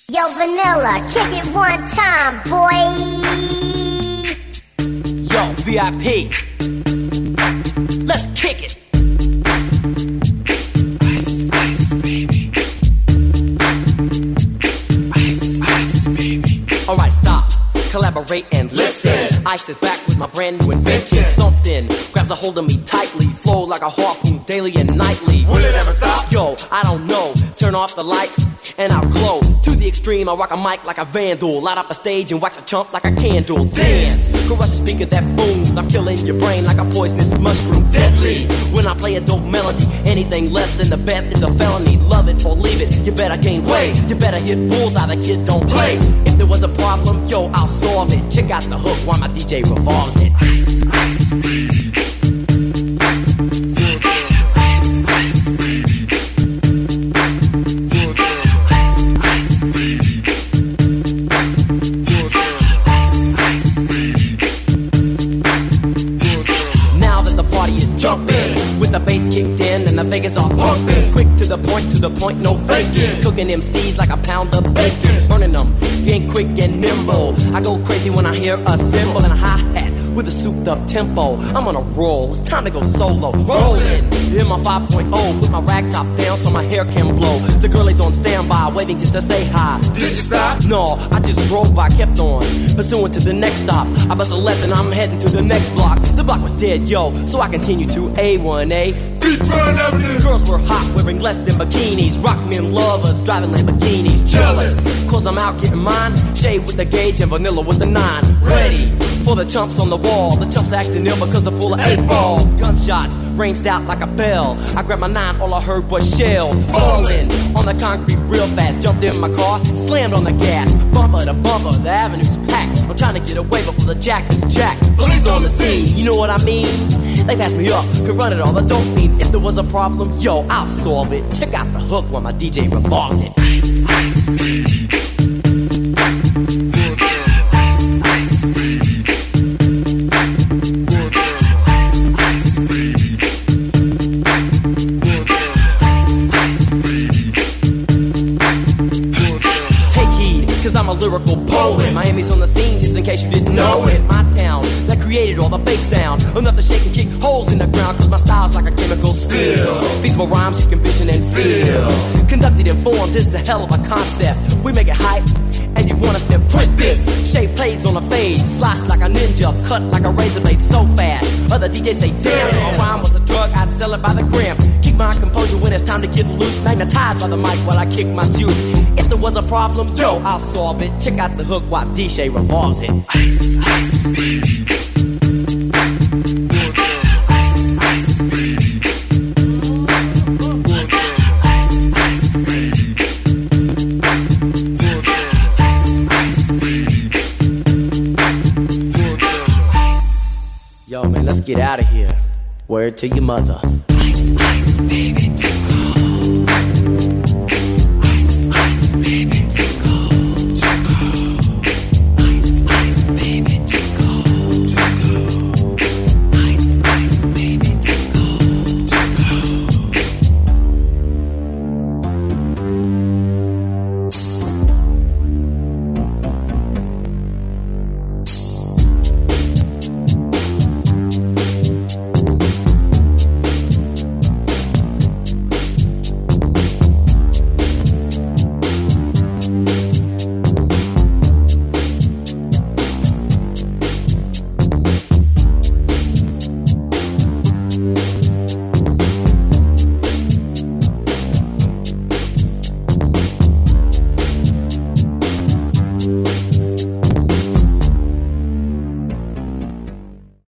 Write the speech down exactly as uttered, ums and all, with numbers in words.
Yo, Vanilla, kick it one time, boy. Yo, V I P, let's kick it. Ice, ice, baby. Ice, ice, baby. Alright, stop, collaborate and listen. Ice is back with my brand new invention. Something grabs a hold of me tightly, flow like a harpoon daily and nightly. Will it ever stop? Yo, I don't know. Turn off the lights and I'll glow. To the extreme, I rock a mic like a vandal. Light up a stage and wax a chump like a candle. Dance, crush a speaker that booms. I'm killing your brain like a poisonous mushroom. Deadly, when I play a dope melody. Anything less than the best is a felony. Love it or leave it, you better gain weight. You better hit bullseye, the kid don't play. If there was a problem, yo, I'll solve it. Check out the hook while my D J revolves it. Ice, ice, baby. Ice, ice, baby. Jumping with the bass kicked in and the Vegas all pumping. Quick to the point, to the point, no faking. Cooking M Cs like a pound of bacon. Burning them, being quick and nimble. I go crazy when I hear a cymbal and a hi-hat with a souped up tempo. I'm on a roll, it's time to go solo. Rolling, in my five point oh, put my rag top down so my hair can blow. The girl is on standby, waiting just to say hi. Did you stop? No, I just drove by, kept on pursuing to the next stop. I bust a left and I'm heading to the next block. The block was dead, yo, so I continued to A one A. Beachfront Avenue. Girls were hot, wearing less than bikinis. Rock men lovers, driving Lamborghinis. Jealous, cause I'm out getting mine. Shade with the gauge and vanilla with the nine. Ready for the chumps on the wall. The chumps acting ill because they're full of eight ball. Gunshots ranged out like a bell. I grabbed my nine, all I heard was shells falling on the concrete real fast. Jumped in my car, slammed on the gas. Bumper to bumper, the avenue's packed. I'm trying to get away before the jack is jacked. Police on the scene, you know what I mean? They passed me up, could run it all, the dope fiends. If there was a problem, yo, I'll solve it. Check out the hook while my D J revolves it. Ice, ice, baby. Ice, ice, baby. Ice, ice, baby. Ice, baby. Take heed, cause I'm a lyrical poet. Miami's on the scene, just in case you didn't know it. My town, that created all the bass sound. Enough to shake and kick holes in the ground, cause my style's like a chemical spill. Feasible rhymes you can vision and feel. Conducted in form, this is a hell of a concept. We make it hype, and you want us to print this. Shape plays on a fade, slice like a ninja, cut like a razor blade so fast. Other D Js say, damn, if a rhyme was a drug, I'd sell it by the gram. Keep my composure when it's time to get loose. Magnetized by the mic while I kick my juice. If there was a problem, yo, I'll solve it. Check out the hook while D J revolves it. Ice, ice, baby. Ice, ice, baby. Ice, ice, baby. Ice, ice, baby. Yo, man, let's get out of here. Word to your mother. Ice, ice, baby.